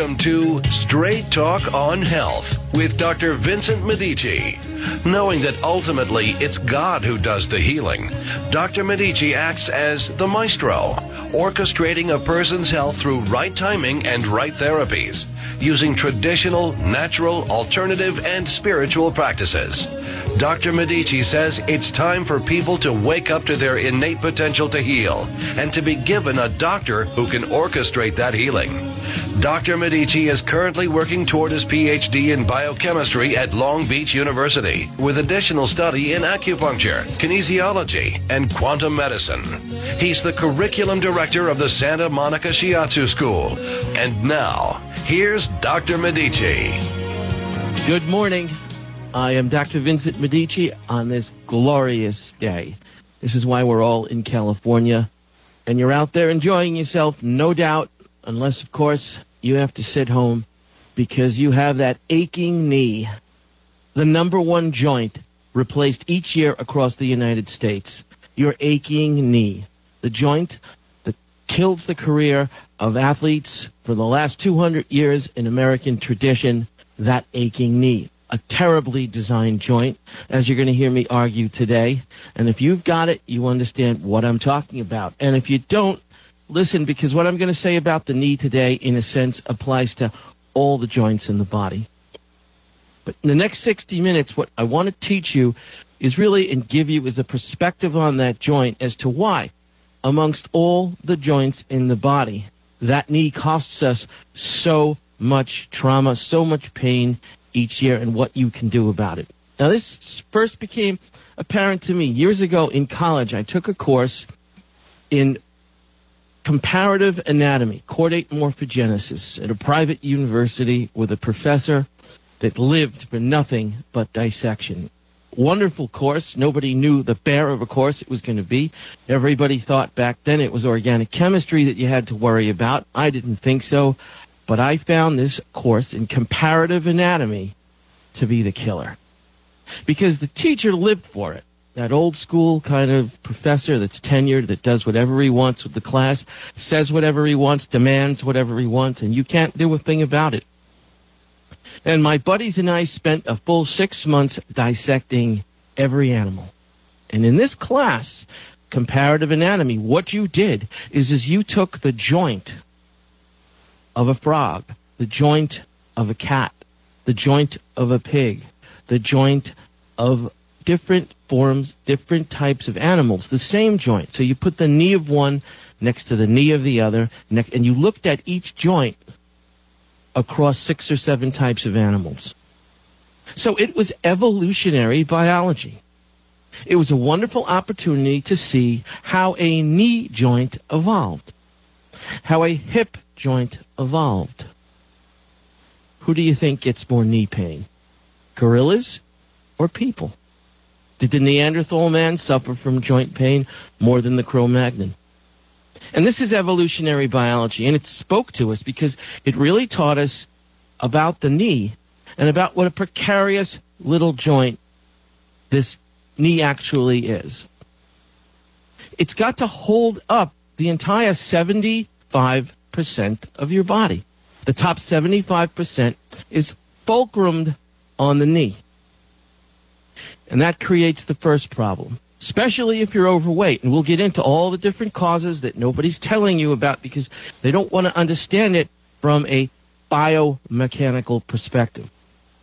Welcome to Straight Talk on Health with Dr. Vincent Medici. Knowing that ultimately it's God who does the healing, Dr. Medici acts as the maestro, orchestrating a person's health through right timing and right therapies, using traditional, natural, alternative, and spiritual practices. Dr. Medici says it's time for people to wake up to their innate potential to heal and to be given a doctor who can orchestrate that healing. Dr. Medici is currently working toward his PhD in biochemistry at Long Beach University with additional study in acupuncture, kinesiology, and quantum medicine. He's the curriculum director of the Santa Monica Shiatsu School. And now, here's Dr. Medici. Good morning. I am Dr. Vincent Medici on this glorious day. This is why we're all in California. And you're out there enjoying yourself, no doubt, unless, of course, you have to sit home because you have that aching knee. The number one joint replaced each year across the United States. Your aching knee. The joint that kills the career of athletes for the last 200 years in American tradition, that aching knee. A terribly designed joint, as you're going to hear me argue today. And if you've got it, you understand what I'm talking about. And if you don't, listen, because what I'm going to say about the knee today, in a sense, applies to all the joints in the body. But in the next 60 minutes, what I want to teach you is really and give you is a perspective on that joint as to why, amongst all the joints in the body, that knee costs us so much trauma, so much pain each year, and what you can do about it. Now, this first became apparent to me years ago in college. I took a course in comparative anatomy, chordate morphogenesis, at a private university with a professor that lived for nothing but dissection. Wonderful course. Nobody knew the bear of a course it was going to be. Everybody thought back then it was organic chemistry that you had to worry about. I didn't think so. But I found this course in comparative anatomy to be the killer. Because the teacher lived for it. That old school kind of professor that's tenured, that does whatever he wants with the class, says whatever he wants, demands whatever he wants, and you can't do a thing about it. And my buddies and I spent a full 6 months dissecting every animal. And in this class, comparative anatomy, what you did is you took the joint of a frog, the joint of a cat, the joint of a pig, the joint of different forms, different types of animals, the same joint. So you put the knee of one next to the knee of the other, and you looked at each joint across 6 or 7 types of animals. So it was evolutionary biology. It was a wonderful opportunity to see how a knee joint evolved, how a hip joint evolved. Who do you think gets more knee pain? Gorillas or people? Did the Neanderthal man suffer from joint pain more than the Cro-Magnon? And this is evolutionary biology, and it spoke to us because it really taught us about the knee and about what a precarious little joint this knee actually is. It's got to hold up the entire 75% of your body. The top 75% is fulcrumed on the knee. And that creates the first problem, especially if you're overweight. And we'll get into all the different causes that nobody's telling you about because they don't want to understand it from a biomechanical perspective.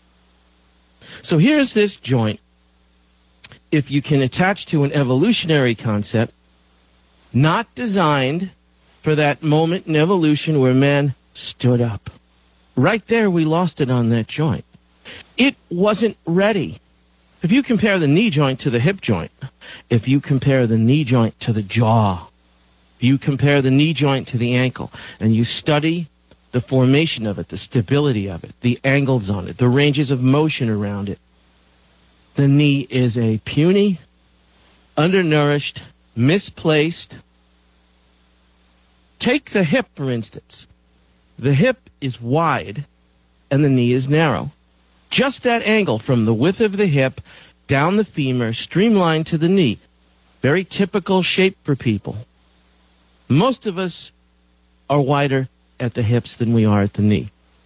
So here's this joint. If you can attach to an evolutionary concept, not designed for that moment in evolution where man stood up. Right there, we lost it on that joint. It wasn't ready. If you compare the knee joint to the hip joint, if you compare the knee joint to the jaw, if you compare the knee joint to the ankle, and you study the formation of it, the stability of it, the angles on it, the ranges of motion around it, the knee is a puny, undernourished, misplaced. Take the hip, for instance. The hip is wide and the knee is narrow. Just that angle from the width of the hip down the femur, streamlined to the knee. Very typical shape for people. Most of us are wider at the hips than we are at the knee.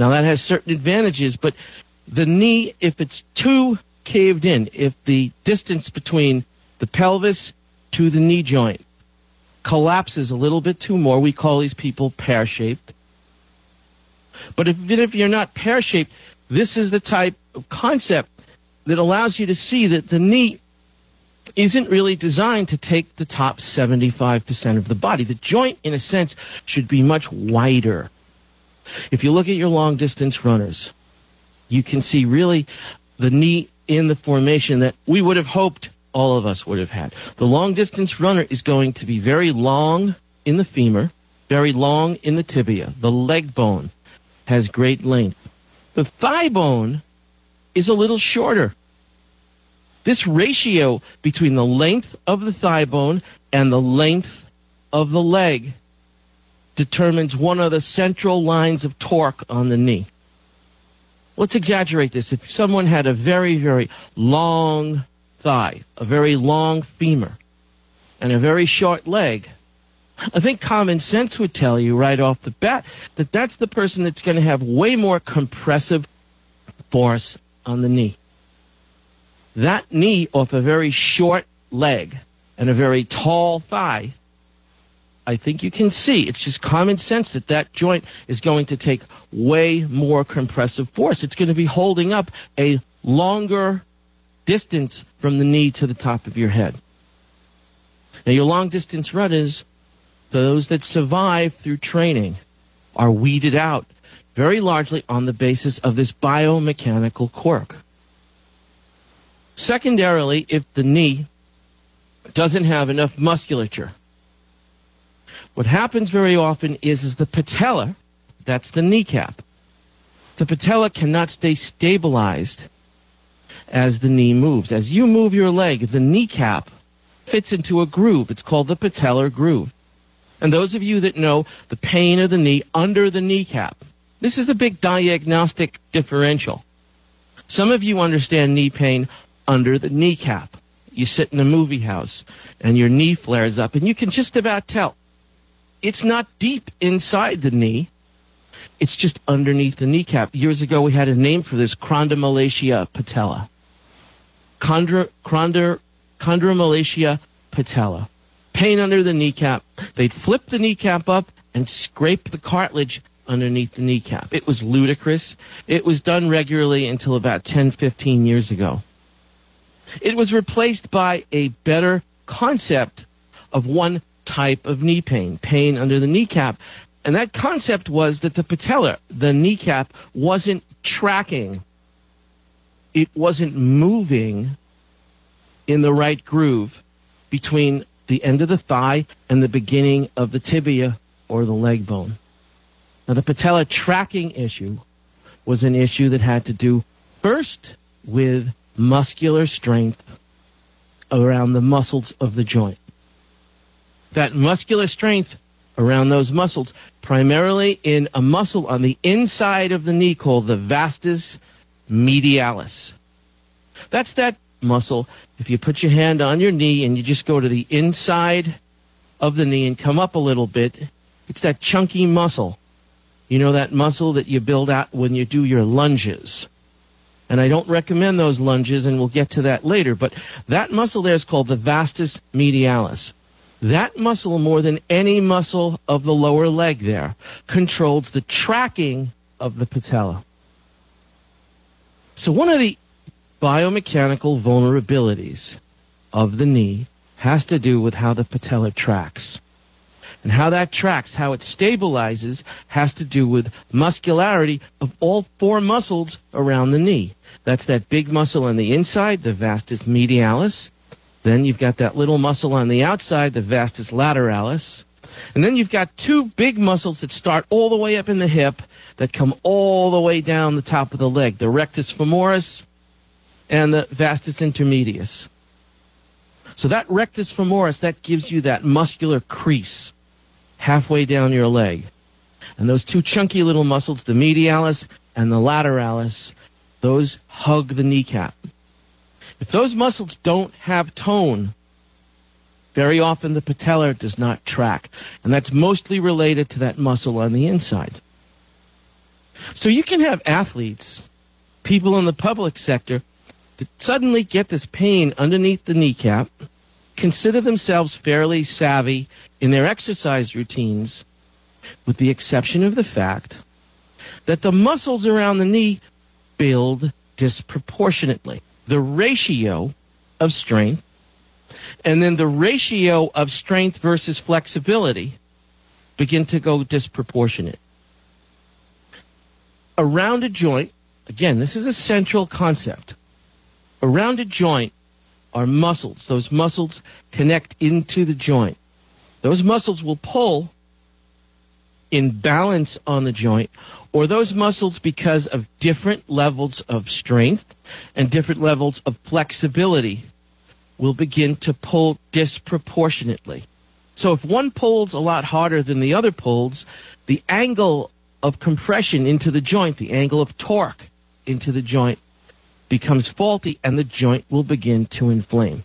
Now, that has certain advantages, but the knee, if it's too caved in, if the distance between the pelvis to the knee joint collapses a little bit too more, we call these people pear-shaped. But even if you're not pear-shaped, this is the type of concept that allows you to see that the knee isn't really designed to take the top 75% of the body. The joint, in a sense, should be much wider. If you look at your long-distance runners, you can see really the knee in the formation that we would have hoped all of us would have had. The long-distance runner is going to be very long in the femur, very long in the tibia. The leg bone has great length. The thigh bone is a little shorter. This ratio between the length of the thigh bone and the length of the leg determines one of the central lines of torque on the knee. Let's exaggerate this. If someone had a very, very long thigh, a very long femur, and a very short leg, I think common sense would tell you right off the bat that that's the person that's going to have way more compressive force on the knee. That knee off a very short leg and a very tall thigh, I think you can see, it's just common sense that that joint is going to take way more compressive force. It's going to be holding up a longer distance from the knee to the top of your head. Now, your long-distance runners, those that survive through training, are weeded out very largely on the basis of this biomechanical quirk. Secondarily, if the knee doesn't have enough musculature, what happens very often is the patella, that's the kneecap. The patella cannot stay stabilized as the knee moves. As you move your leg, the kneecap fits into a groove. It's called the patellar groove. And those of you that know the pain of the knee under the kneecap, this is a big diagnostic differential. Some of you understand knee pain under the kneecap. You sit in a movie house and your knee flares up and you can just about tell. It's not deep inside the knee. It's just underneath the kneecap. Years ago, we had a name for this, chondromalacia patella. Chondromalacia patella. Pain under the kneecap. They'd flip the kneecap up and scrape the cartilage underneath the kneecap. It was ludicrous. It was done regularly until about 10, 15 years ago. It was replaced by a better concept of one type of knee pain, pain under the kneecap. And that concept was that the patella, the kneecap, wasn't tracking. It wasn't moving in the right groove between the end of the thigh and the beginning of the tibia or the leg bone. Now, the patella tracking issue was an issue that had to do first with muscular strength around the muscles of the joint. That muscular strength around those muscles, primarily in a muscle on the inside of the knee called the vastus medialis. That's that muscle. If you put your hand on your knee and you just go to the inside of the knee and come up a little bit, it's that chunky muscle. You know, that muscle that you build out when you do your lunges. And I don't recommend those lunges, and we'll get to that later, but that muscle there is called the vastus medialis. That muscle, more than any muscle of the lower leg there, controls the tracking of the patella. So one of the biomechanical vulnerabilities of the knee has to do with how the patella tracks. And how that tracks, how it stabilizes, has to do with muscularity of all four muscles around the knee. That's that big muscle on the inside, the vastus medialis. Then you've got that little muscle on the outside, the vastus lateralis. And then you've got two big muscles that start all the way up in the hip that come all the way down the top of the leg, the rectus femoris and the vastus intermedius. So that rectus femoris, that gives you that muscular crease halfway down your leg. And those two chunky little muscles, the medialis and the lateralis, those hug the kneecap. If those muscles don't have tone, very often the patella does not track. And that's mostly related to that muscle on the inside. So you can have athletes, people in the public sector, that suddenly get this pain underneath the kneecap, consider themselves fairly savvy in their exercise routines, with the exception of the fact that the muscles around the knee build disproportionately. The ratio of strength, and then the ratio of strength versus flexibility begin to go disproportionate. Around a joint, again, this is a central concept. Around a joint are muscles. Those muscles connect into the joint. Those muscles will pull in balance on the joint, or those muscles, because of different levels of strength and different levels of flexibility, will begin to pull disproportionately. So if one pulls a lot harder than the other pulls, the angle of compression into the joint, the angle of torque into the joint, becomes faulty, and the joint will begin to inflame.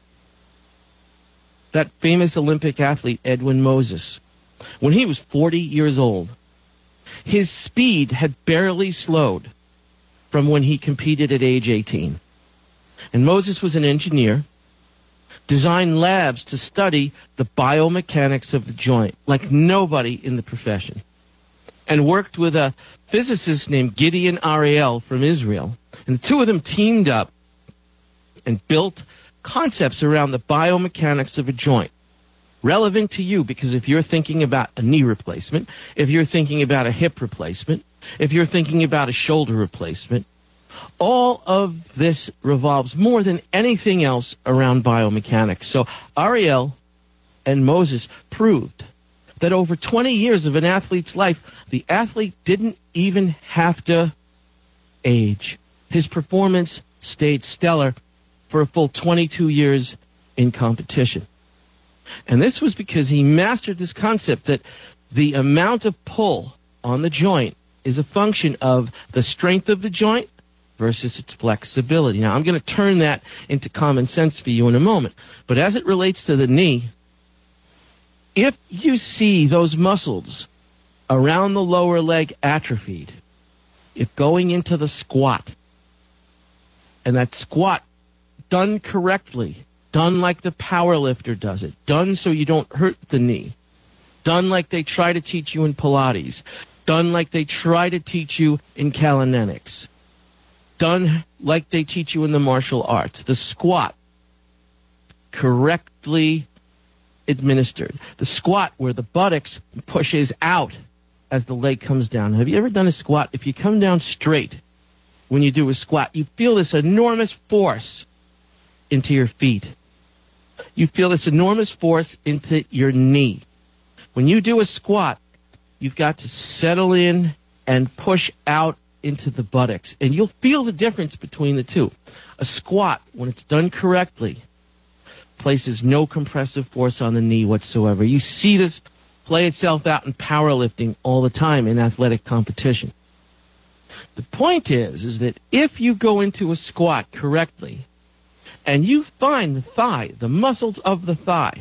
That famous Olympic athlete, Edwin Moses, when he was 40 years old, his speed had barely slowed from when he competed at age 18. And Moses was an engineer, designed labs to study the biomechanics of the joint like nobody in the profession, and worked with a physicist named Gideon Ariel from Israel. And the two of them teamed up and built concepts around the biomechanics of a joint, relevant to you, because if you're thinking about a knee replacement, if you're thinking about a hip replacement, if you're thinking about a shoulder replacement, all of this revolves more than anything else around biomechanics. So Ariel and Moses proved that over 20 years of an athlete's life, the athlete didn't even have to age. His performance stayed stellar for a full 22 years in competition. And this was because he mastered this concept that the amount of pull on the joint is a function of the strength of the joint versus its flexibility. Now, I'm going to turn that into common sense for you in a moment. But as it relates to the knee, if you see those muscles around the lower leg atrophied, if going into the squat, and that squat done correctly, done like the power lifter does it, done so you don't hurt the knee, done like they try to teach you in Pilates, done like they try to teach you in calisthenics, done like they teach you in the martial arts, the squat correctly administered, the squat where the buttocks pushes out as the leg comes down. Have you ever done a squat? If you come down straight when you do a squat, you feel this enormous force into your feet. You feel this enormous force into your knee. When you do a squat, you've got to settle in and push out into the buttocks. And you'll feel the difference between the two. A squat, when it's done correctly, places no compressive force on the knee whatsoever. You see this play itself out in powerlifting all the time in athletic competition. The point is that if you go into a squat correctly and you find the thigh, the muscles of the thigh,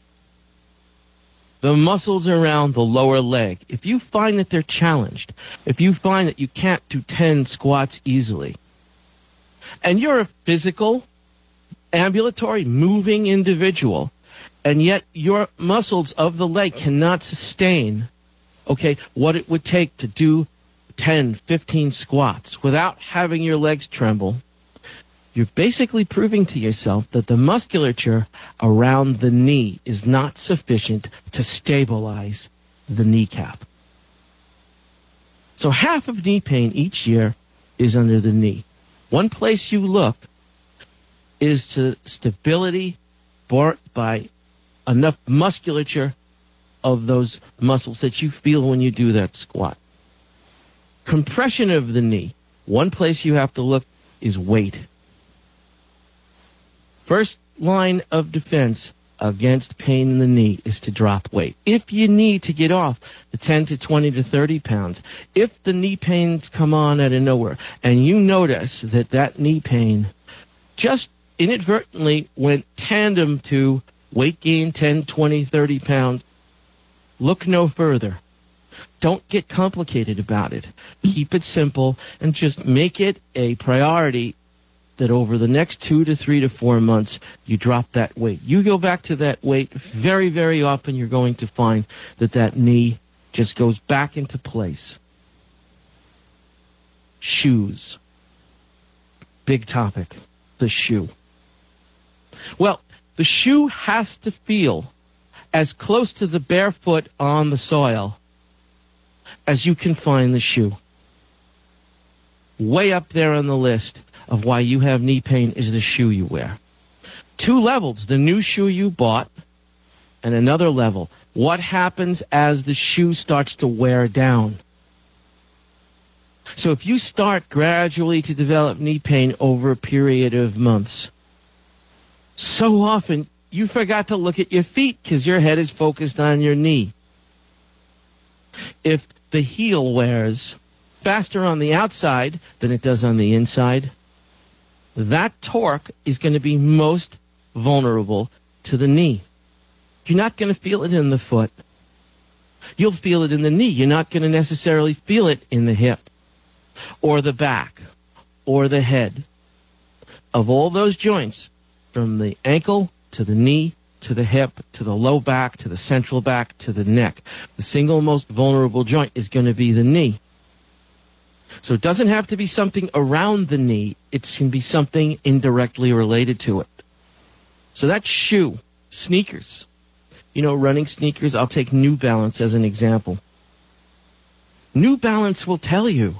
the muscles around the lower leg, if you find that they're challenged, if you find that you can't do 10 squats easily, and you're a physical, ambulatory, moving individual, and yet your muscles of the leg cannot sustain, what it would take to do 10, 15 squats without having your legs tremble, you're basically proving to yourself that the musculature around the knee is not sufficient to stabilize the kneecap. So half of knee pain each year is under the knee. One place you look is to stability brought by enough musculature of those muscles that you feel when you do that squat. Compression of the knee. One place you have to look is weight. First line of defense against pain in the knee is to drop weight. If you need to get off the 10 to 20 to 30 pounds, if the knee pains come on out of nowhere and you notice that knee pain just inadvertently went tandem to weight gain 10, 20, 30 pounds, look no further. Don't get complicated about it. Keep it simple and just make it a priority that over the next 2 to 3 to 4 months, you drop that weight. You go back to that weight, very, very often you're going to find that knee just goes back into place. Shoes. Big topic. The shoe. Well, the shoe has to feel as close to the barefoot on the soil as you can find the shoe. Way up there on the list of why you have knee pain is the shoe you wear. 2 levels, the new shoe you bought, and another level, what happens as the shoe starts to wear down. So if you start gradually to develop knee pain over a period of months, so often you forgot to look at your feet because your head is focused on your knee. If the heel wears faster on the outside than it does on the inside, that torque is going to be most vulnerable to the knee. You're not going to feel it in the foot. You'll feel it in the knee. You're not going to necessarily feel it in the hip or the back or the head. Of all those joints, from the ankle to the knee to the hip to the low back to the central back to the neck, the single most vulnerable joint is going to be the knee. So it doesn't have to be something around the knee. It can be something indirectly related to it. So that's shoe, sneakers. You know, running sneakers, I'll take New Balance as an example. New Balance will tell you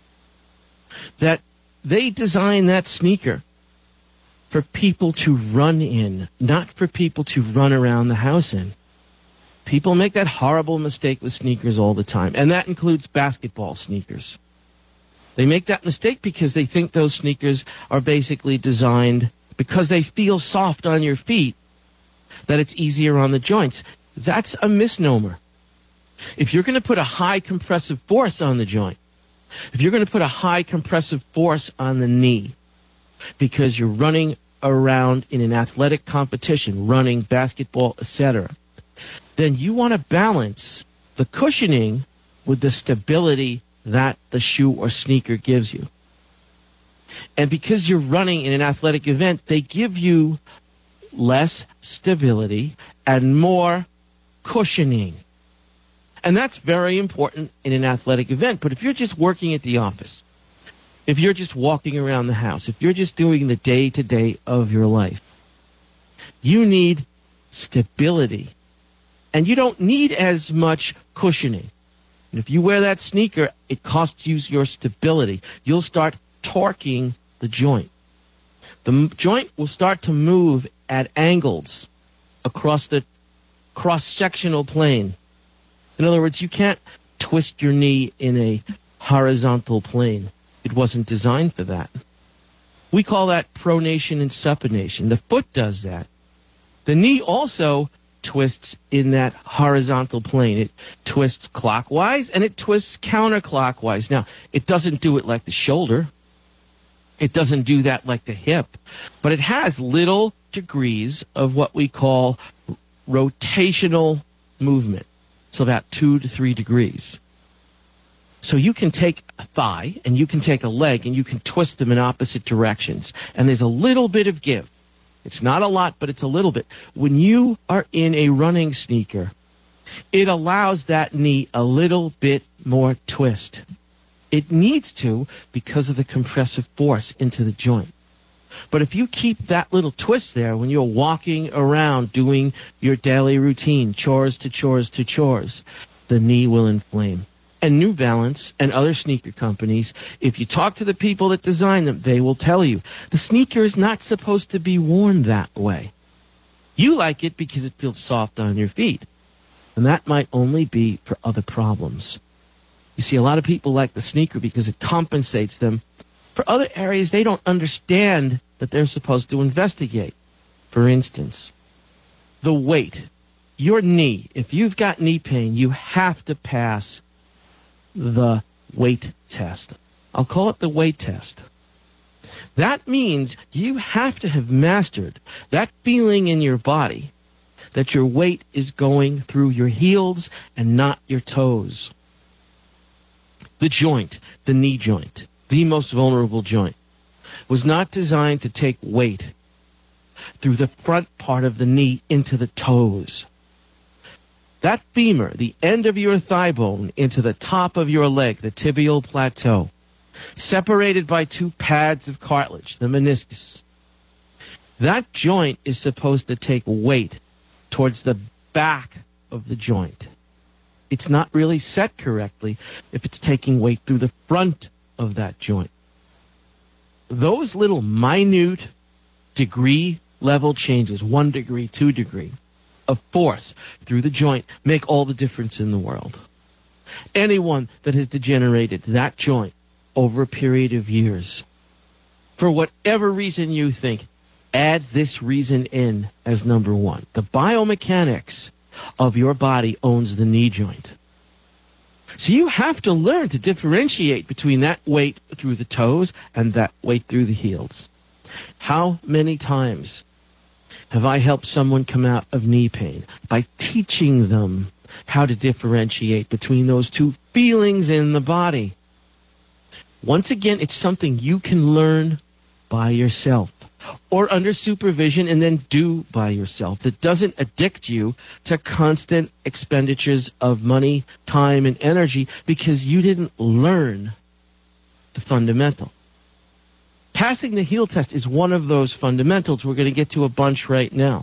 that they designed that sneaker for people to run in, not for people to run around the house in. People make that horrible mistake with sneakers all the time, and that includes basketball sneakers. They make that mistake because they think those sneakers are basically designed because they feel soft on your feet, that it's easier on the joints. That's a misnomer. If you're going to put a high compressive force on the joint, if you're going to put a high compressive force on the knee because you're running around in an athletic competition, running, basketball, etc., then you want to balance the cushioning with the stability that the shoe or sneaker gives you. And because you're running in an athletic event, they give you less stability and more cushioning. And that's very important in an athletic event. But if you're just working at the office, if you're just walking around the house, if you're just doing the day-to-day of your life, you need stability. And you don't need as much cushioning. And if you wear that sneaker, it costs you your stability. You'll start torquing the joint. The joint will start to move at angles across the cross-sectional plane. In other words, you can't twist your knee in a horizontal plane. It wasn't designed for that. We call that pronation and supination. The foot does that. The knee also twists in that horizontal plane. It twists clockwise and it twists counterclockwise. Now, it doesn't do it like the shoulder. It doesn't do that like the hip. But it has little degrees of what we call rotational movement. It's about 2 to 3 degrees. So you can take a thigh and you can take a leg and you can twist them in opposite directions. And there's a little bit of give. It's not a lot, but it's a little bit. When you are in a running sneaker, it allows that knee a little bit more twist. It needs to because of the compressive force into the joint. But if you keep that little twist there when you're walking around doing your daily routine, chores to chores to chores, the knee will inflame. And New Balance and other sneaker companies, if you talk to the people that design them, they will tell you the sneaker is not supposed to be worn that way. You like it because it feels soft on your feet. And that might only be for other problems. You see, a lot of people like the sneaker because it compensates them for other areas they don't understand that they're supposed to investigate. For instance, the weight. Your knee, if you've got knee pain, you have to pass the weight test. I'll call it the weight test. That means you have to have mastered that feeling in your body that your weight is going through your heels and not your toes. The joint, the knee joint, the most vulnerable joint, was not designed to take weight through the front part of the knee into the toes. That femur, the end of your thigh bone, into the top of your leg, the tibial plateau, separated by two pads of cartilage, the meniscus. That joint is supposed to take weight towards the back of the joint. It's not really set correctly if it's taking weight through the front of that joint. Those little minute degree level changes, 1 degree, 2 degree, of force through the joint make all the difference in the world. Anyone that has degenerated that joint over a period of years, for whatever reason you think, add this reason in as number one. The biomechanics of your body owns the knee joint. So you have to learn to differentiate between that weight through the toes and that weight through the heels. How many times have I helped someone come out of knee pain by teaching them how to differentiate between those two feelings in the body? Once again, it's something you can learn by yourself or under supervision and then do by yourself. That doesn't addict you to constant expenditures of money, time, and energy because you didn't learn the fundamental. Passing the heel test is one of those fundamentals. We're going to get to a bunch right now.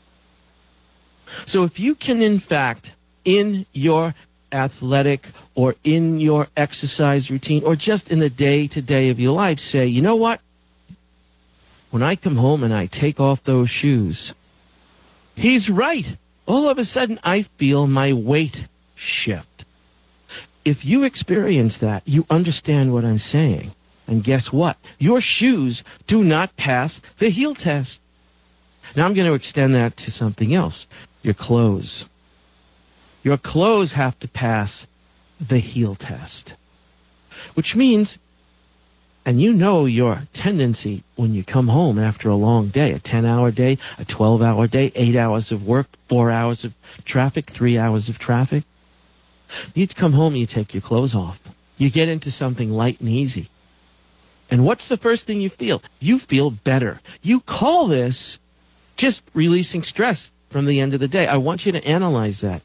So if you can, in fact, in your athletic or in your exercise routine or just in the day-to-day of your life, say, you know what? When I come home and I take off those shoes, he's right. All of a sudden, I feel my weight shift. If you experience that, you understand what I'm saying. And guess what? Your shoes do not pass the heel test. Now I'm going to extend that to something else. Your clothes. Your clothes have to pass the heel test. Which means, and you know your tendency when you come home after a long day, a 10-hour day, a 12-hour day, 8 hours of work, 4 hours of traffic, 3 hours of traffic. You come home and you take your clothes off. You get into something light and easy. And what's the first thing you feel? You feel better. You call this just releasing stress from the end of the day. I want you to analyze that.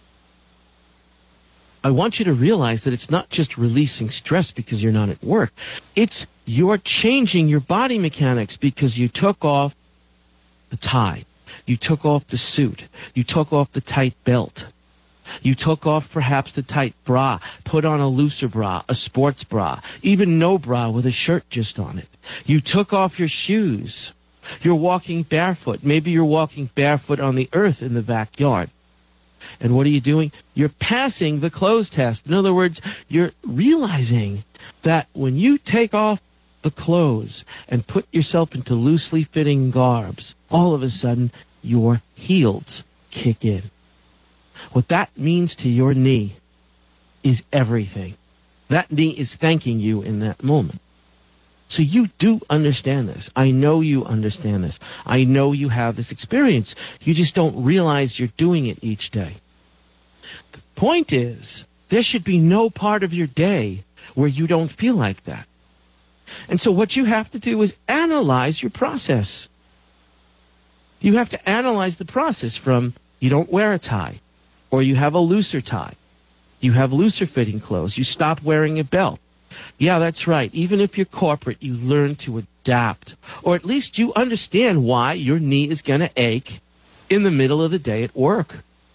I want you to realize that it's not just releasing stress because you're not at work. It's you're changing your body mechanics because you took off the tie. You took off the suit. You took off the tight belt. You took off perhaps the tight bra, put on a looser bra, a sports bra, even no bra with a shirt just on it. You took off your shoes. You're walking barefoot. Maybe you're walking barefoot on the earth in the backyard. And what are you doing? You're passing the clothes test. In other words, you're realizing that when you take off the clothes and put yourself into loosely fitting garbs, all of a sudden your heels kick in. What that means to your knee is everything. That knee is thanking you in that moment. So you do understand this. I know you understand this. I know you have this experience. You just don't realize you're doing it each day. The point is, there should be no part of your day where you don't feel like that. And so what you have to do is analyze your process. You have to analyze the process from you don't wear a tie, or you have a looser tie. You have looser fitting clothes. You stop wearing a belt. Yeah, that's right. Even if you're corporate, you learn to adapt. Or at least you understand why your knee is going to ache in the middle of the day at work.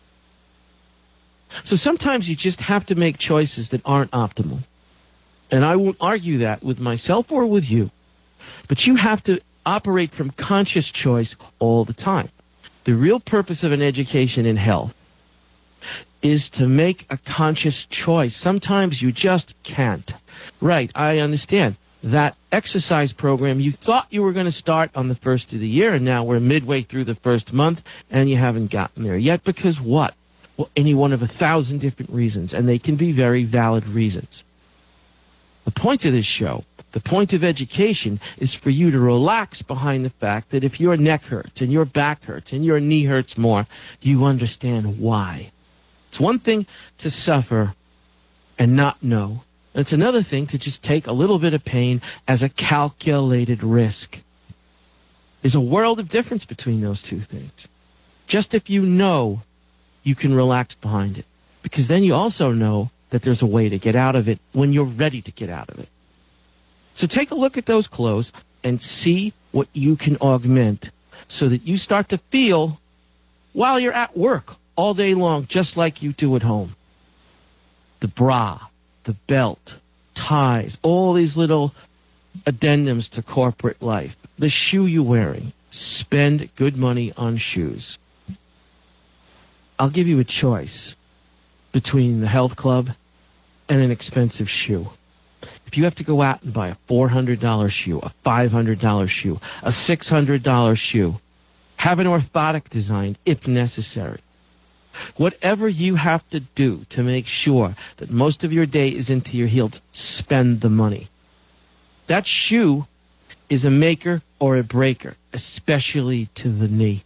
So sometimes you just have to make choices that aren't optimal. And I won't argue that with myself or with you. But you have to operate from conscious choice all the time. The real purpose of an education in health is to make a conscious choice. Sometimes you just can't. Right, I understand. That exercise program, you thought you were going to start on the first of the year, and now we're midway through the first month, and you haven't gotten there yet. Because what? Well, any one of 1,000 different reasons, and they can be very valid reasons. The point of this show, the point of education, is for you to relax behind the fact that if your neck hurts, and your back hurts, and your knee hurts more, you understand why. It's one thing to suffer and not know. And it's another thing to just take a little bit of pain as a calculated risk. There's a world of difference between those two things. Just if you know, you can relax behind it. Because then you also know that there's a way to get out of it when you're ready to get out of it. So take a look at those clothes and see what you can augment so that you start to feel while you're at work all day long, just like you do at home. The bra, the belt, ties, all these little addendums to corporate life. The shoe you're wearing. Spend good money on shoes. I'll give you a choice between the health club and an expensive shoe. If you have to go out and buy a $400 shoe, a $500 shoe, a $600 shoe, have an orthotic designed if necessary. Whatever you have to do to make sure that most of your day is into your heels, spend the money. That shoe is a maker or a breaker, especially to the knee.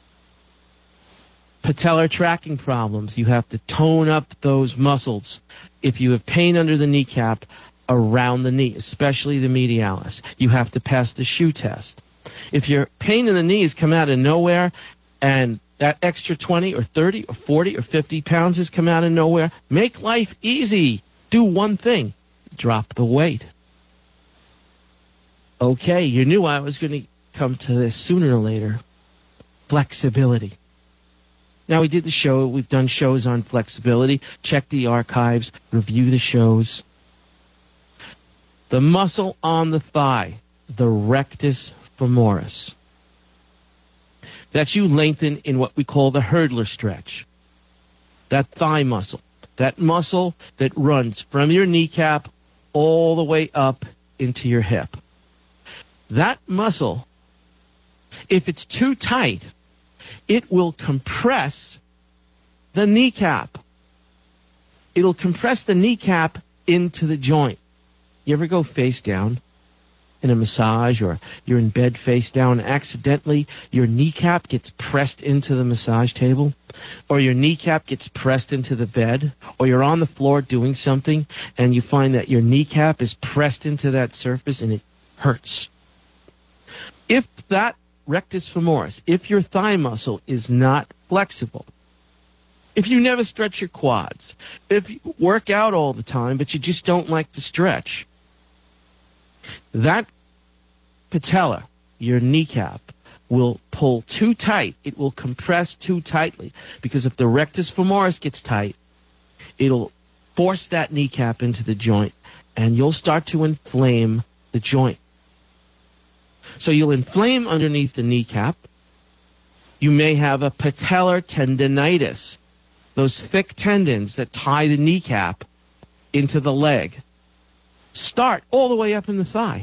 Patellar tracking problems, you have to tone up those muscles. If you have pain under the kneecap, around the knee, especially the medialis, you have to pass the shoe test. If your pain in the knees come out of nowhere and that extra 20 or 30 or 40 or 50 pounds has come out of nowhere, make life easy. Do one thing. Drop the weight. Okay, you knew I was going to come to this sooner or later. Flexibility. Now, we did the show. We've done shows on flexibility. Check the archives. Review the shows. The muscle on the thigh, the rectus femoris, that you lengthen in what we call the hurdler stretch. That thigh muscle, that muscle that runs from your kneecap all the way up into your hip. That muscle, if it's too tight, it will compress the kneecap. It'll compress the kneecap into the joint. You ever go face down in a massage, or you're in bed face down and accidentally your kneecap gets pressed into the massage table, or your kneecap gets pressed into the bed, or you're on the floor doing something and you find that your kneecap is pressed into that surface and it hurts? If that rectus femoris, if your thigh muscle is not flexible, if you never stretch your quads, if you work out all the time but you just don't like to stretch, that patella, your kneecap, will pull too tight. It will compress too tightly, because if the rectus femoris gets tight, it'll force that kneecap into the joint, and you'll start to inflame the joint. So you'll inflame underneath the kneecap. You may have a patellar tendinitis, those thick tendons that tie the kneecap into the leg. Start all the way up in the thigh.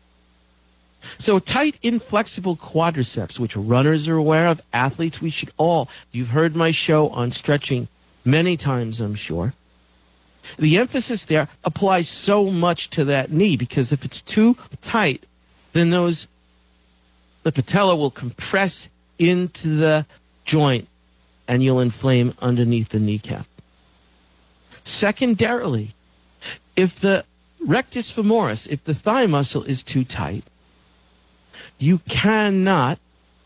So tight, inflexible quadriceps, which runners are aware of, athletes, we should all. You've heard my show on stretching many times, I'm sure. The emphasis there applies so much to that knee, because if it's too tight, then the patella will compress into the joint and you'll inflame underneath the kneecap. Secondarily, if the rectus femoris, if the thigh muscle is too tight, you cannot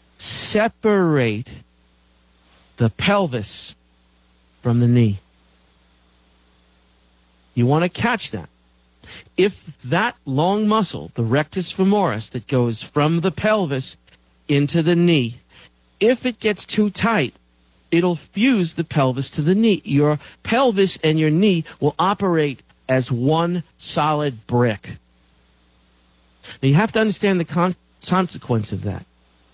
separate the pelvis from the knee. You want to catch that. If that long muscle, the rectus femoris that goes from the pelvis into the knee, if it gets too tight, it'll fuse the pelvis to the knee. Your pelvis and your knee will operate as one solid brick. Now, you have to understand the consequence of that.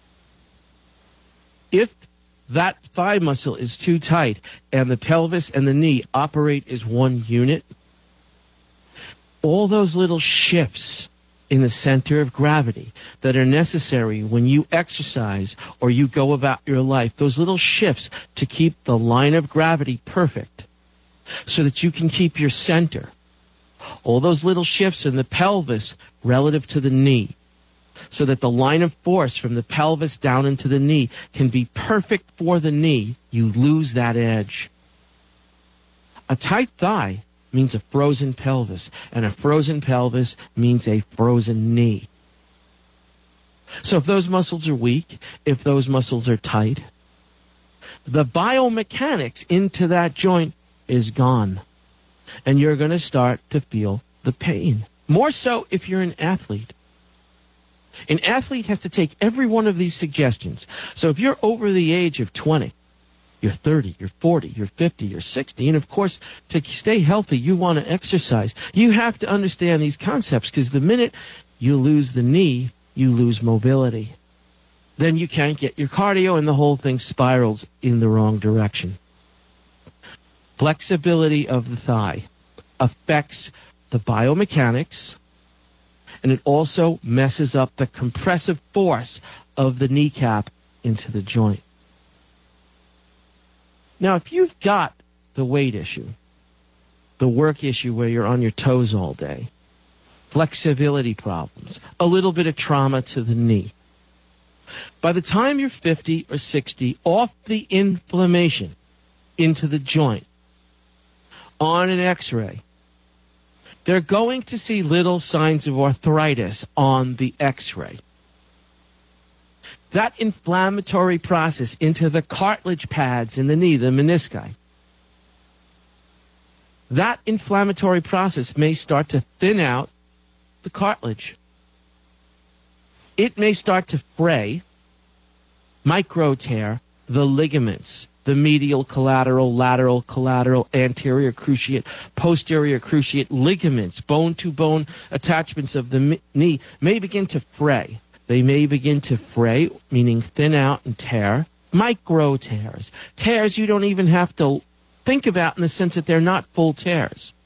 If that thigh muscle is too tight and the pelvis and the knee operate as one unit, all those little shifts in the center of gravity that are necessary when you exercise or you go about your life, those little shifts to keep the line of gravity perfect so that you can keep your center, all those little shifts in the pelvis relative to the knee, so that the line of force from the pelvis down into the knee can be perfect for the knee, you lose that edge. A tight thigh means a frozen pelvis, and a frozen pelvis means a frozen knee. So if those muscles are weak, if those muscles are tight, the biomechanics into that joint is gone, and you're going to start to feel the pain. More so if you're an athlete. An athlete has to take every one of these suggestions. So if you're over the age of 20, you're 30, you're 40, you're 50, you're 60, and of course, to stay healthy, you want to exercise. You have to understand these concepts, because the minute you lose the knee, you lose mobility. Then you can't get your cardio, and the whole thing spirals in the wrong direction. Flexibility of the thigh affects the biomechanics, and it also messes up the compressive force of the kneecap into the joint. Now, if you've got the weight issue, the work issue where you're on your toes all day, flexibility problems, a little bit of trauma to the knee, by the time you're 50 or 60, off the inflammation into the joint, on an x-ray, they're going to see little signs of arthritis on the x-ray. That inflammatory process into the cartilage pads in the knee, the menisci, that inflammatory process may start to thin out the cartilage. It may start to fray, micro tear the ligaments, the medial collateral, lateral collateral, anterior cruciate, posterior cruciate ligaments, bone-to-bone attachments of the knee may begin to fray. They may begin to fray, meaning thin out and tear. Micro tears. Tears you don't even have to think about in the sense that they're not full tears.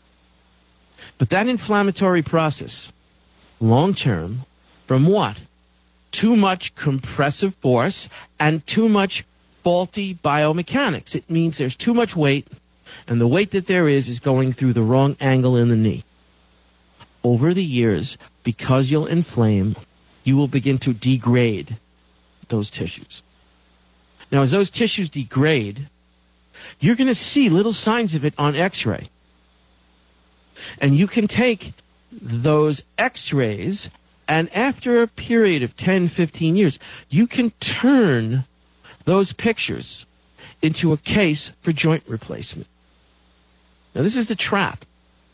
But that inflammatory process, long-term, from what? Too much compressive force and too much faulty biomechanics. It means there's too much weight, and the weight that there is going through the wrong angle in the knee. Over the years, because you'll inflame, you will begin to degrade those tissues. Now, as those tissues degrade, you're going to see little signs of it on x-ray. And you can take those x-rays, and after a period of 10, 15 years, you can turn those pictures into a case for joint replacement. Now, this is the trap.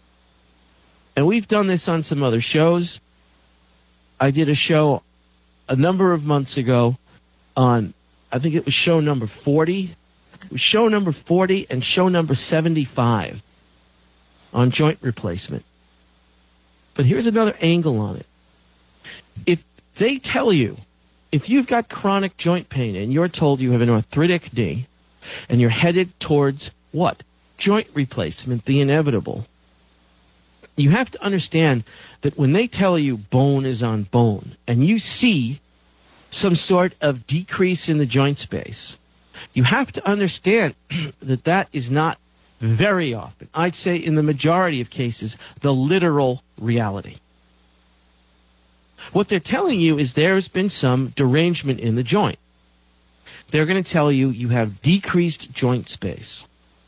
And we've done this on some other shows. I did a show a number of months ago on, I think it was show number 40. It was show number 40 and show number 75 on joint replacement. But here's another angle on it. If they tell you, if you've got chronic joint pain and you're told you have an arthritic knee and you're headed towards what? Joint replacement, the inevitable. You have to understand that when they tell you bone is on bone and you see some sort of decrease in the joint space, you have to understand that that is not very often, I'd say in the majority of cases, the literal reality. What they're telling you is there's been some derangement in the joint. They're going to tell you you have decreased joint space.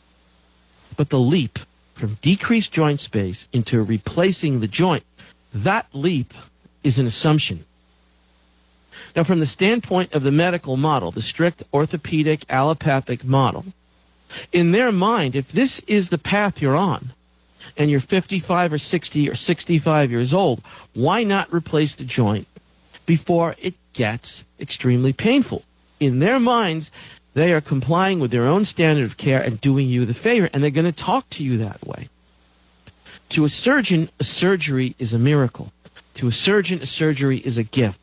But the leap from decreased joint space into replacing the joint, that leap is an assumption. Now, from the standpoint of the medical model, the strict orthopedic allopathic model, in their mind, if this is the path you're on, and you're 55 or 60 or 65 years old, why not replace the joint before it gets extremely painful? In their minds, they are complying with their own standard of care and doing you the favor, and they're going to talk to you that way. To a surgeon, a surgery is a miracle. To a surgeon, a surgery is a gift.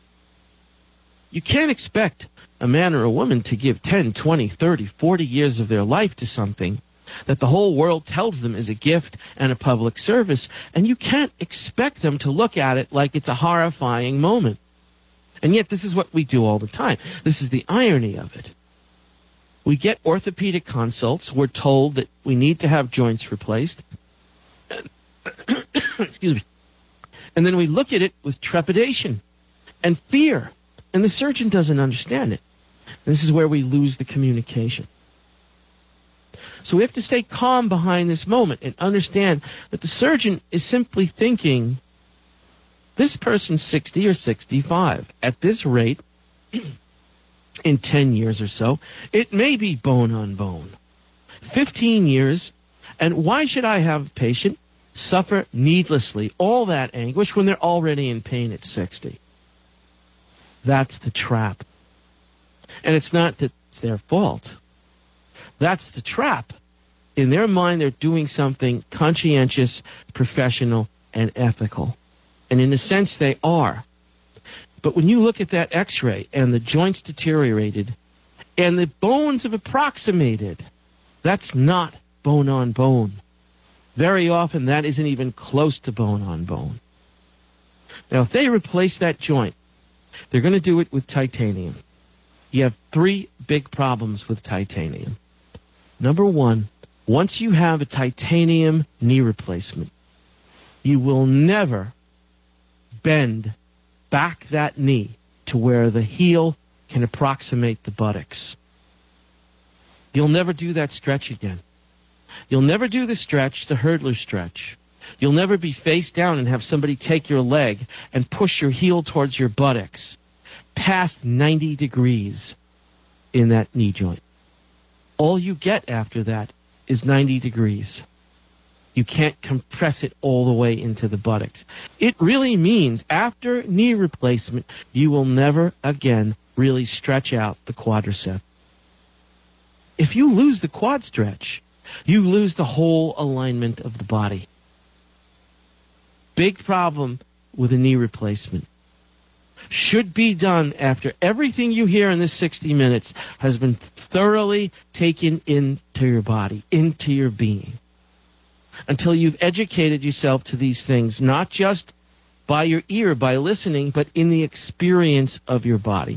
You can't expect a man or a woman to give 10, 20, 30, 40 years of their life to something that the whole world tells them is a gift and a public service, and you can't expect them to look at it like it's a horrifying moment. And yet this is what we do all the time. This is the irony of it. We get orthopedic consults. We're told that we need to have joints replaced. Excuse me. And then we look at it with trepidation and fear, and the surgeon doesn't understand it. This is where we lose the communication. So we have to stay calm behind this moment and understand that the surgeon is simply thinking, this person's 60 or 65. At this rate, in 10 years or so, it may be bone on bone. 15 years, and why should I have a patient suffer needlessly all that anguish when they're already in pain at 60? That's the trap. And it's not that it's their fault. That's the trap. In their mind, they're doing something conscientious, professional, and ethical. And in a sense, they are. But when you look at that x-ray and the joints deteriorated and the bones have approximated, that's not bone on bone. Very often, that isn't even close to bone on bone. Now, if they replace that joint, they're going to do it with titanium. You have 3 big problems with titanium. Number 1, once you have a titanium knee replacement, you will never bend back that knee to where the heel can approximate the buttocks. You'll never do that stretch again. You'll never do the stretch, the hurdler stretch. You'll never be face down and have somebody take your leg and push your heel towards your buttocks past 90 degrees in that knee joint. All you get after that is 90 degrees. You can't compress it all the way into the buttocks. It really means after knee replacement, you will never again really stretch out the quadricep. If you lose the quad stretch, you lose the whole alignment of the body. Big problem with a knee replacement. Should be done after everything you hear in this 60 minutes has been thoroughly taken into your body, into your being. Until you've educated yourself to these things, not just by your ear, by listening, but in the experience of your body.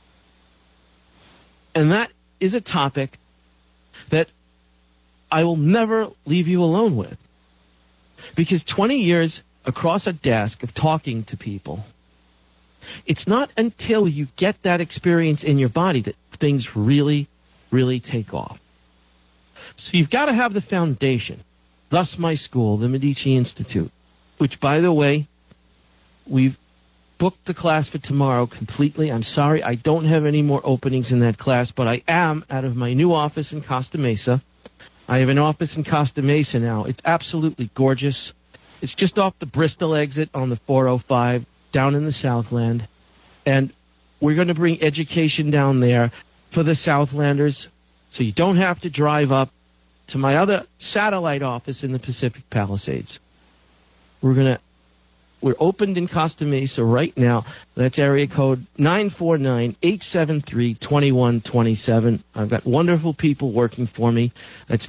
And that is a topic that I will never leave you alone with. Because 20 years across a desk of talking to people, it's not until you get that experience in your body that things really, really take off. So you've got to have the foundation. Thus my school, the Medici Institute, which, by the way, we've booked the class for tomorrow completely. I'm sorry, I don't have any more openings in that class, but I am out of my new office in Costa Mesa. I have an office in Costa Mesa now. It's absolutely gorgeous. It's just off the Bristol exit on the 405 down in the Southland. And we're going to bring education down there for the Southlanders, so you don't have to drive up to my other satellite office in the Pacific Palisades. We're opened in Costa Mesa right now. That's area code 949-873-2127. I've got wonderful people working for me. That's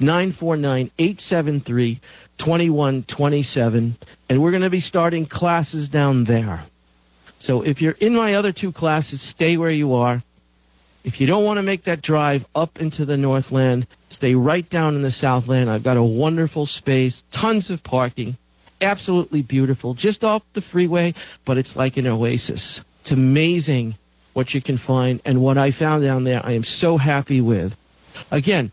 949-873-2127. And we're going to be starting classes down there. So if you're in my other 2 classes, stay where you are. If you don't want to make that drive up into the Northland, stay right down in the Southland. I've got a wonderful space, tons of parking, absolutely beautiful, just off the freeway, but it's like an oasis. It's amazing what you can find, and what I found down there I am so happy with. Again,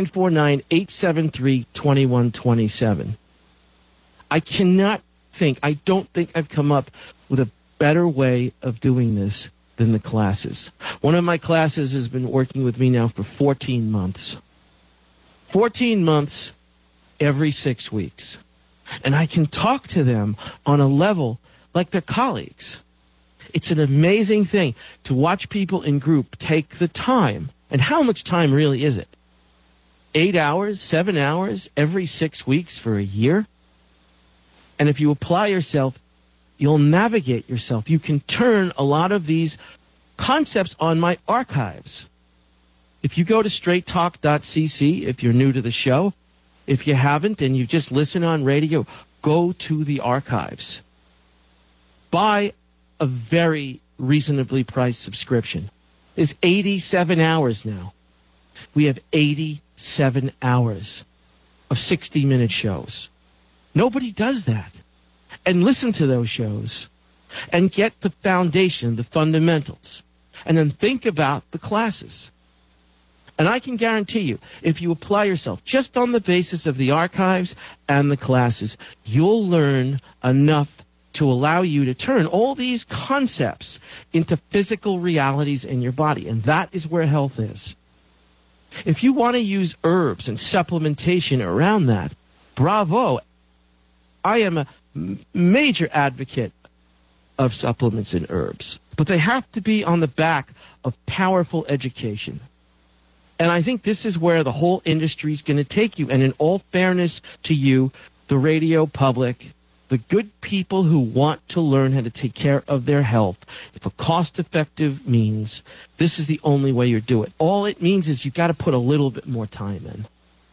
949-873-2127. I don't think I've come up with a better way of doing this than the classes. One of my classes has been working with me now for 14 months. 14 months every 6 weeks. And I can talk to them on a level like they're colleagues. It's an amazing thing to watch people in group take the time. And how much time really is it? 8 hours, 7 hours every 6 weeks for a year? And if you apply yourself, you'll navigate yourself. You can turn a lot of these concepts on my archives. If you go to straighttalk.cc, if you're new to the show, if you haven't and you just listen on radio, go to the archives. Buy a very reasonably priced subscription. It's 87 hours now. We have 87 hours of 60-minute shows. Nobody does that. And listen to those shows and get the foundation, the fundamentals, and then think about the classes. And I can guarantee you, if you apply yourself just on the basis of the archives and the classes, you'll learn enough to allow you to turn all these concepts into physical realities in your body. And that is where health is. If you want to use herbs and supplementation around that, bravo. I am a major advocate of supplements and herbs. But they have to be on the back of powerful education. And I think this is where the whole industry is going to take you. And in all fairness to you, the radio public, the good people who want to learn how to take care of their health, if a cost-effective means, this is the only way you do it. All it means is you've got to put a little bit more time in.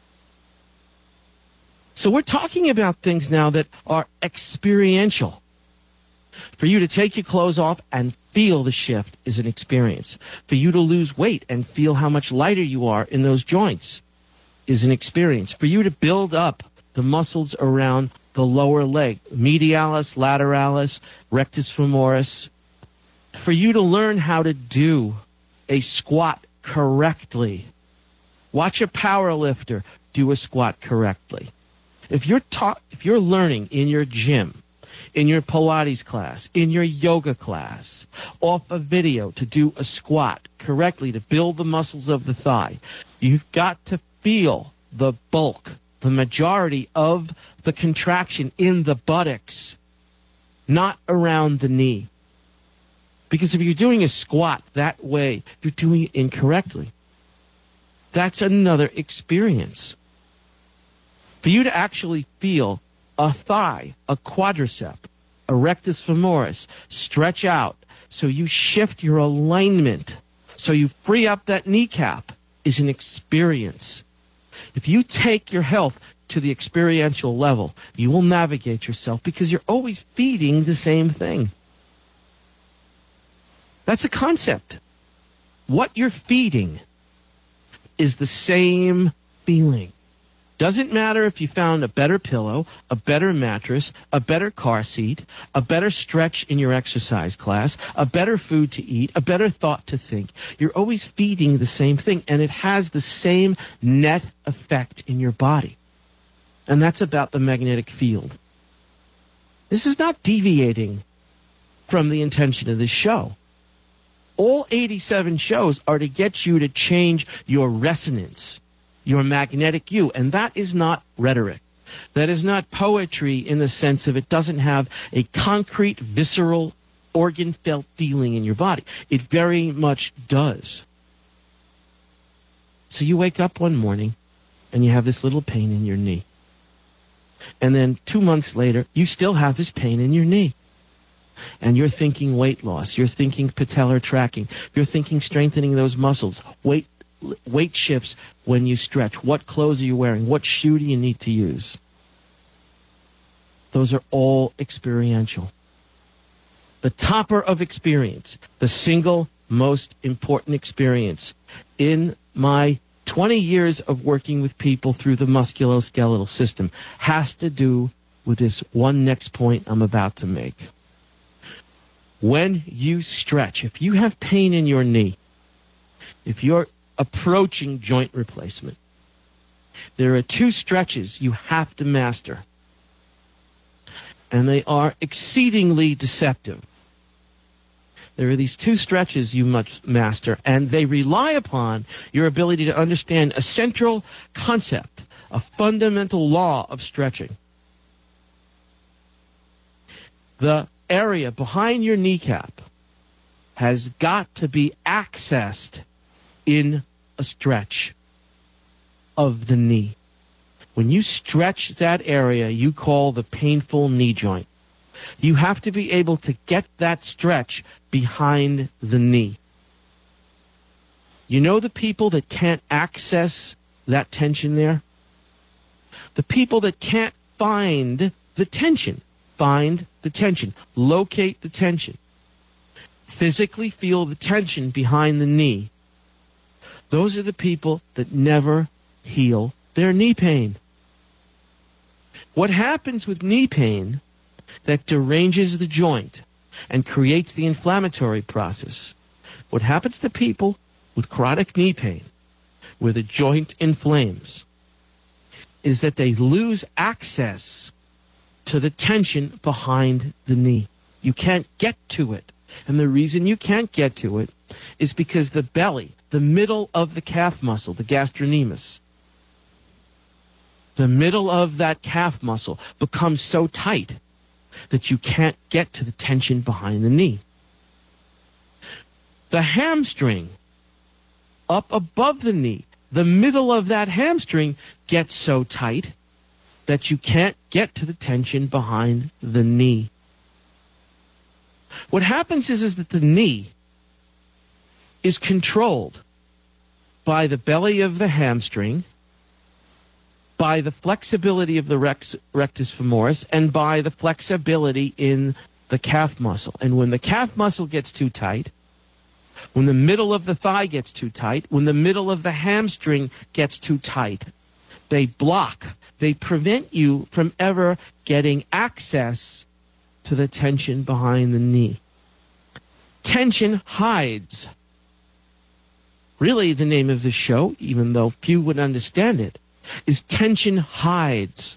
So we're talking about things now that are experiential. For you to take your clothes off and feel the shift is an experience. For you to lose weight and feel how much lighter you are in those joints is an experience. For you to build up the muscles around the lower leg, medialis, lateralis, rectus femoris. For you to learn how to do a squat correctly. Watch a power lifter do a squat correctly. If you're learning in your gym, in your Pilates class, in your yoga class, off a video to do a squat correctly to build the muscles of the thigh, you've got to feel the bulk, the majority of the contraction in the buttocks, not around the knee. Because if you're doing a squat that way, you're doing it incorrectly. That's another experience. For you to actually feel a thigh, a quadricep, a rectus femoris stretch out so you shift your alignment, so you free up that kneecap, is an experience. If you take your health to the experiential level, you will navigate yourself because you're always feeding the same thing. That's a concept. What you're feeding is the same feeling. Doesn't matter if you found a better pillow, a better mattress, a better car seat, a better stretch in your exercise class, a better food to eat, a better thought to think. You're always feeding the same thing, and it has the same net effect in your body. And that's about the magnetic field. This is not deviating from the intention of this show. All 87 shows are to get you to change your resonance, your magnetic you, and that is not rhetoric. That is not poetry in the sense of it doesn't have a concrete, visceral, organ-felt feeling in your body. It very much does. So you wake up one morning and you have this little pain in your knee. And then 2 months later, you still have this pain in your knee. And you're thinking weight loss. You're thinking patellar tracking. You're thinking strengthening those muscles. Weight shifts when you stretch. What clothes are you wearing? What shoe do you need to use? Those are all experiential. The topper of experience, the single most important experience in my 20 years of working with people through the musculoskeletal system, has to do with this one next point I'm about to make. When you stretch, if you have pain in your knee, if you're approaching joint replacement, there are two stretches you have to master. And they are exceedingly deceptive. There are these two stretches you must master, and they rely upon your ability to understand a central concept, a fundamental law of stretching. The area behind your kneecap has got to be accessed in a stretch of the knee. When you stretch that area you call the painful knee joint, you have to be able to get that stretch behind the knee. You know the people that can't access that tension there? The people that can't find the tension. Find the tension. Locate the tension. Physically feel the tension behind the knee. Those are the people that never heal their knee pain. What happens with knee pain that deranges the joint and creates the inflammatory process? What happens to people with chronic knee pain where the joint inflames is that they lose access to the tension behind the knee. You can't get to it. And the reason you can't get to it is because the belly, the middle of the calf muscle, the gastrocnemius, the middle of that calf muscle becomes so tight that you can't get to the tension behind the knee. The hamstring, up above the knee, the middle of that hamstring gets so tight that you can't get to the tension behind the knee. What happens is that the knee is controlled by the belly of the hamstring, by the flexibility of the rectus femoris, and by the flexibility in the calf muscle. And when the calf muscle gets too tight, when the middle of the thigh gets too tight, when the middle of the hamstring gets too tight, they block, they prevent you from ever getting access to the tension behind the knee. Tension hides. Really, the name of the show, even though few would understand it, is Tension Hides.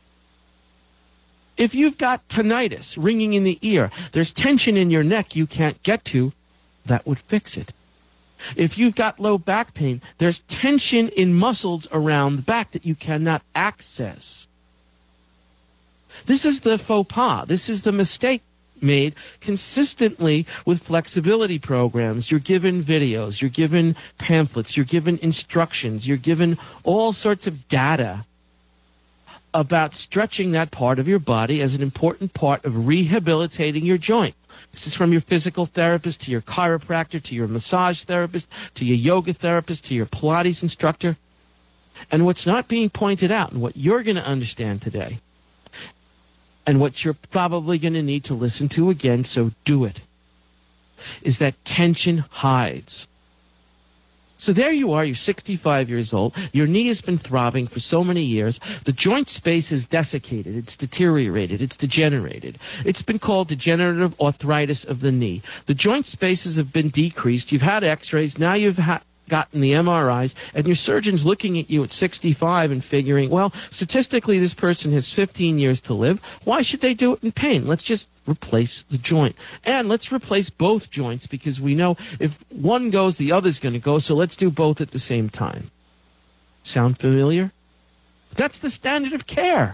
If you've got tinnitus, ringing in the ear, there's tension in your neck you can't get to, that would fix it. If you've got low back pain, there's tension in muscles around the back that you cannot access. This is the faux pas. This is the mistake made consistently with flexibility programs. You're given videos, you're given pamphlets, you're given instructions, you're given all sorts of data about stretching that part of your body as an important part of rehabilitating your joint. This is from your physical therapist to your chiropractor to your massage therapist to your yoga therapist to your Pilates instructor. And what's not being pointed out, and what you're going to understand today, and what you're probably going to need to listen to again, so do it, is that tension hides. So there you are, you're 65 years old, your knee has been throbbing for so many years, the joint space is desiccated, it's deteriorated, it's degenerated. It's been called degenerative arthritis of the knee. The joint spaces have been decreased, you've had x-rays, now you've gotten the MRIs, and your surgeon's looking at you at 65 and figuring, well, statistically this person has 15 years to live. Why should they do it in pain? Let's just replace the joint. And let's replace both joints because we know if one goes, the other's going to go, so let's do both at the same time. Sound familiar? That's the standard of care.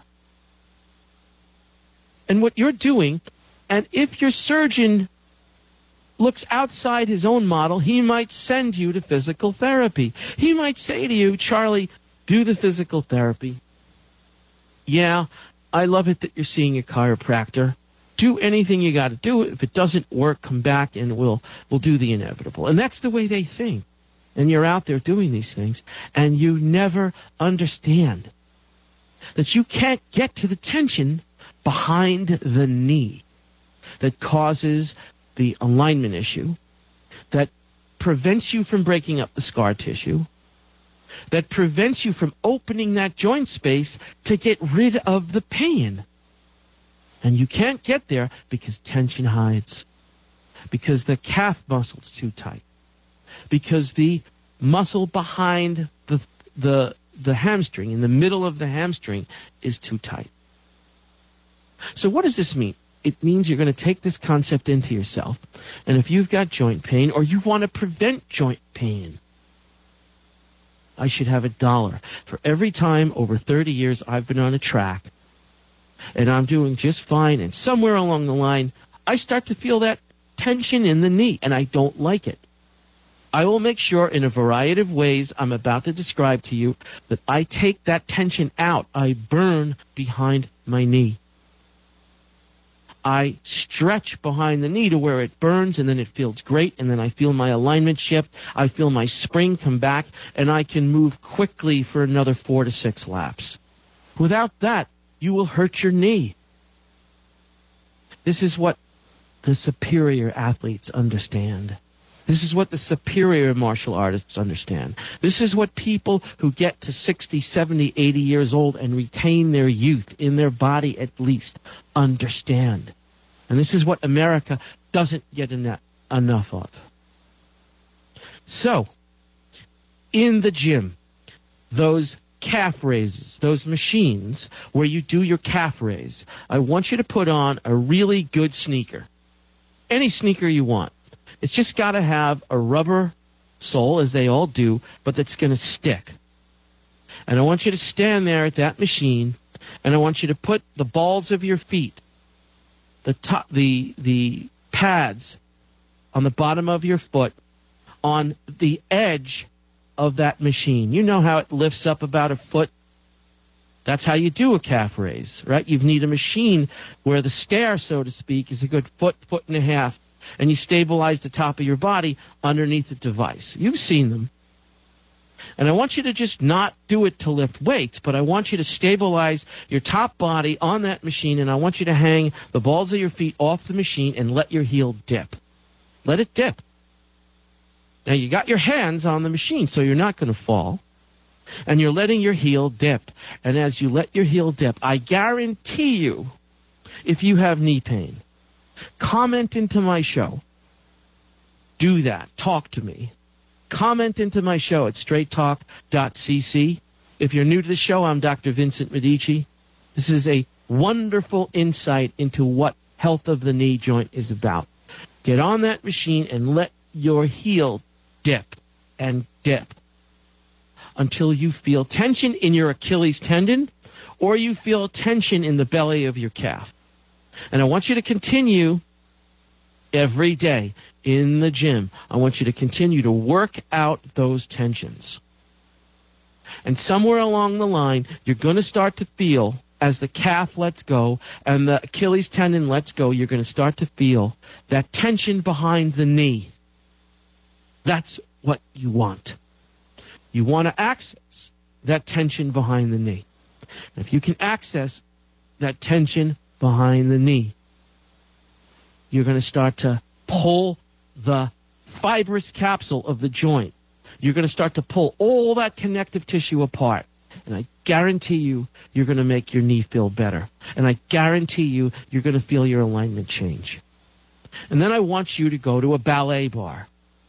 And what you're doing, and if your surgeon looks outside his own model, he might send you to physical therapy. He might say to you, Charlie, do the physical therapy. Yeah, I love it that you're seeing a chiropractor. Do anything you got to do. If it doesn't work, come back and we'll do the inevitable. And that's the way they think. And you're out there doing these things, and you never understand that you can't get to the tension behind the knee that causes the alignment issue, that prevents you from breaking up the scar tissue, that prevents you from opening that joint space to get rid of the pain. And you can't get there because tension hides, because the calf muscle's too tight, because the muscle behind the hamstring, in the middle of the hamstring, is too tight. So what does this mean? It means you're going to take this concept into yourself. And if you've got joint pain or you want to prevent joint pain, I should have $1 for every time over 30 years I've been on a track and I'm doing just fine, and somewhere along the line I start to feel that tension in the knee and I don't like it. I will make sure in a variety of ways I'm about to describe to you that I take that tension out. I burn behind my knee. I stretch behind the knee to where it burns, and then it feels great, and then I feel my alignment shift. I feel my spring come back, and I can move quickly for another 4 to 6 laps. Without that, you will hurt your knee. This is what the superior athletes understand. This is what the superior martial artists understand. This is what people who get to 60, 70, 80 years old and retain their youth in their body at least understand. And this is what America doesn't get enough of. So, in the gym, those calf raises, those machines where you do your calf raise, I want you to put on a really good sneaker. Any sneaker you want. It's just got to have a rubber sole, as they all do, but that's going to stick. And I want you to stand there at that machine, and I want you to put the balls of your feet, the pads on the bottom of your foot, on the edge of that machine. You know how it lifts up about a foot? That's how you do a calf raise, right? You need a machine where the stair, so to speak, is a good foot and a half, and you stabilize the top of your body underneath the device. You've seen them. And I want you to just not do it to lift weights, but I want you to stabilize your top body on that machine, and I want you to hang the balls of your feet off the machine and let your heel dip. Let it dip. Now, you got your hands on the machine, so you're not going to fall. And you're letting your heel dip. And as you let your heel dip, I guarantee you, if you have knee pain, comment into my show. Do that. Talk to me. Comment into my show at straighttalk.cc. If you're new to the show, I'm Dr. Vincent Medici. This is a wonderful insight into what health of the knee joint is about. Get on that machine and let your heel dip and dip until you feel tension in your Achilles tendon or you feel tension in the belly of your calf. And I want you to continue every day in the gym. I want you to continue to work out those tensions. And somewhere along the line, you're going to start to feel, as the calf lets go and the Achilles tendon lets go, you're going to start to feel that tension behind the knee. That's what you want. You want to access that tension behind the knee. And if you can access that tension behind the knee, you're going to start to pull the fibrous capsule of the joint. You're going to start to pull all that connective tissue apart. And I guarantee you, you're going to make your knee feel better. And I guarantee you, you're going to feel your alignment change. And then I want you to go to a ballet bar.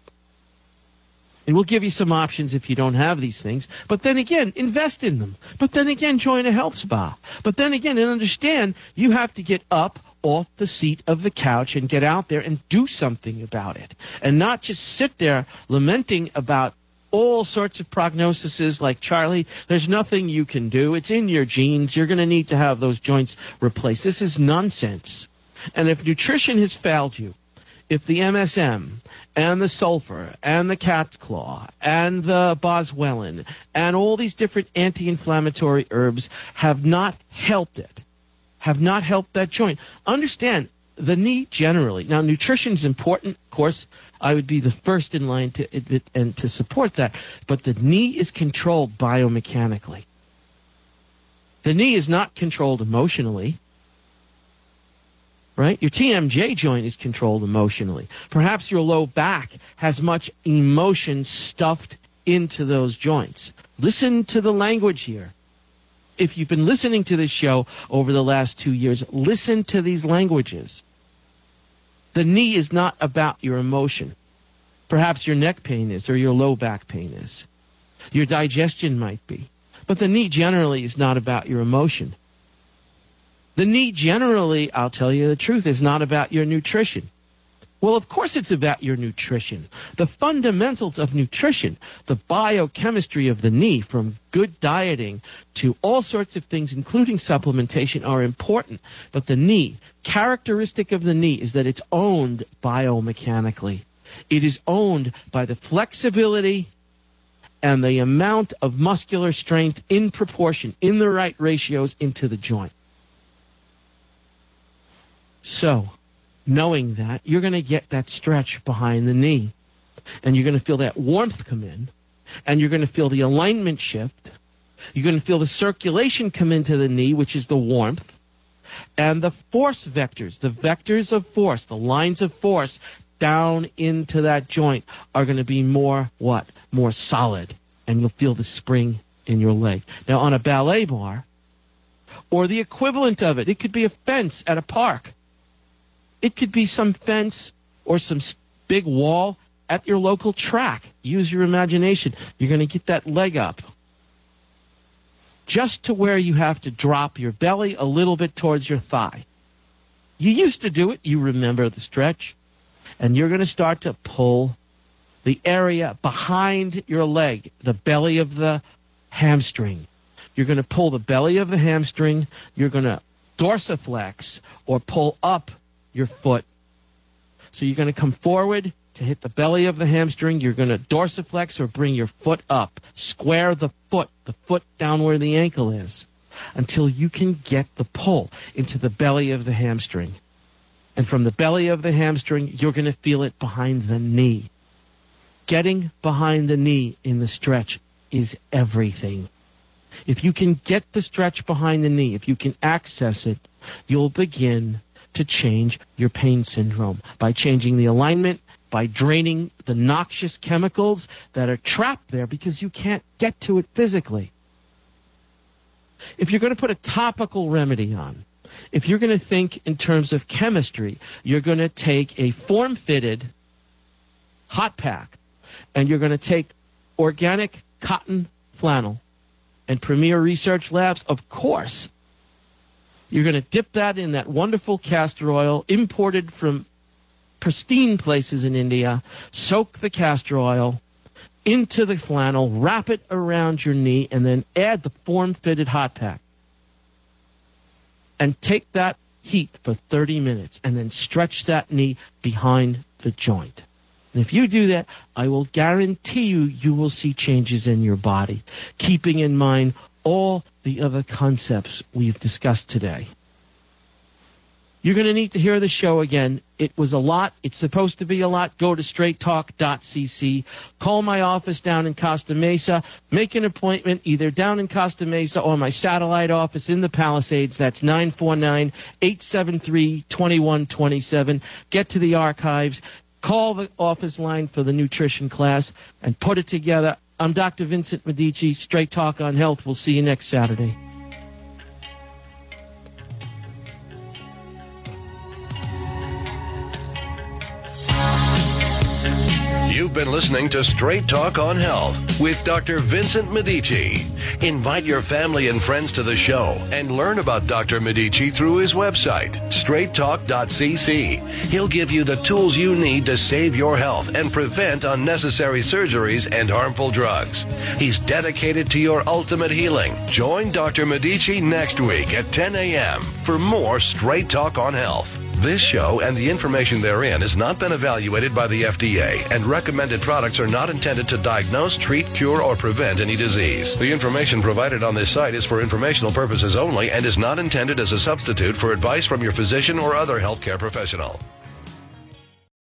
And we'll give you some options if you don't have these things. But then again, invest in them. But then again, join a health spa. But then again, and understand, you have to get up off the seat of the couch and get out there and do something about it. And not just sit there lamenting about all sorts of prognoses like, Charlie, there's nothing you can do. It's in your genes. You're going to need to have those joints replaced. This is nonsense. And if nutrition has failed you, if the MSM and the sulfur and the cat's claw and the boswellia and all these different anti-inflammatory herbs have not helped it, have not helped that joint, understand the knee generally. Now, nutrition is important. Of course, I would be the first in line to admit and to support that. But the knee is controlled biomechanically. The knee is not controlled emotionally. Right? Your TMJ joint is controlled emotionally. Perhaps your low back has much emotion stuffed into those joints. Listen to the language here. If you've been listening to this show over the last 2 years, listen to these languages. The knee is not about your emotion. Perhaps your neck pain is, or your low back pain is. Your digestion might be. But the knee generally is not about your emotion. The knee generally, I'll tell you the truth, is not about your nutrition. Well, of course it's about your nutrition. The fundamentals of nutrition, the biochemistry of the knee, from good dieting to all sorts of things, including supplementation, are important. But the knee, characteristic of the knee is that it's owned biomechanically. It is owned by the flexibility and the amount of muscular strength in proportion, in the right ratios into the joint. So, knowing that, you're going to get that stretch behind the knee. And you're going to feel that warmth come in. And you're going to feel the alignment shift. You're going to feel the circulation come into the knee, which is the warmth. And the force vectors, the vectors of force, the lines of force down into that joint are going to be more what? More solid. And you'll feel the spring in your leg. Now, on a ballet bar, or the equivalent of it, it could be a fence at a park. It could be some fence or some big wall at your local track. Use your imagination. You're going to get that leg up just to where you have to drop your belly a little bit towards your thigh. You used to do it. You remember the stretch. And you're going to start to pull the area behind your leg, the belly of the hamstring. You're going to pull the belly of the hamstring. You're going to dorsiflex or pull up your foot. So you're going to come forward to hit the belly of the hamstring. You're going to dorsiflex or bring your foot up. Square the foot down where the ankle is, until you can get the pull into the belly of the hamstring. And from the belly of the hamstring, you're going to feel it behind the knee. Getting behind the knee in the stretch is everything. If you can get the stretch behind the knee, if you can access it, you'll begin to change your pain syndrome by changing the alignment, by draining the noxious chemicals that are trapped there because you can't get to it physically. If you're going to put a topical remedy on, if you're going to think in terms of chemistry, you're going to take a form-fitted hot pack, and you're going to take organic cotton flannel and Premier Research Labs, of course. You're going to dip that in that wonderful castor oil imported from pristine places in India. Soak the castor oil into the flannel, wrap it around your knee, and then add the form-fitted hot pack. And take that heat for 30 minutes, and then stretch that knee behind the joint. And if you do that, I will guarantee you will see changes in your body, keeping in mind all the other concepts we've discussed today. You're going to need to hear the show again. It was a lot. It's supposed to be a lot. Go to straighttalk.cc. Call my office down in Costa Mesa. Make an appointment either down in Costa Mesa or my satellite office in the Palisades. That's 949-873-2127. Get to the archives. Call the office line for the nutrition class and put it together. I'm Dr. Vincent Medici, Straight Talk on Health. We'll see you next Saturday. You've been listening to Straight Talk on Health with Dr. Vincent Medici. Invite your family and friends to the show and learn about Dr. Medici through his website, straighttalk.cc. He'll give you the tools you need to save your health and prevent unnecessary surgeries and harmful drugs. He's dedicated to your ultimate healing. Join Dr. Medici next week at 10 a.m. for more Straight Talk on Health. This show and the information therein has not been evaluated by the FDA, and recommended products are not intended to diagnose, treat, cure, or prevent any disease. The information provided on this site is for informational purposes only and is not intended as a substitute for advice from your physician or other healthcare professional.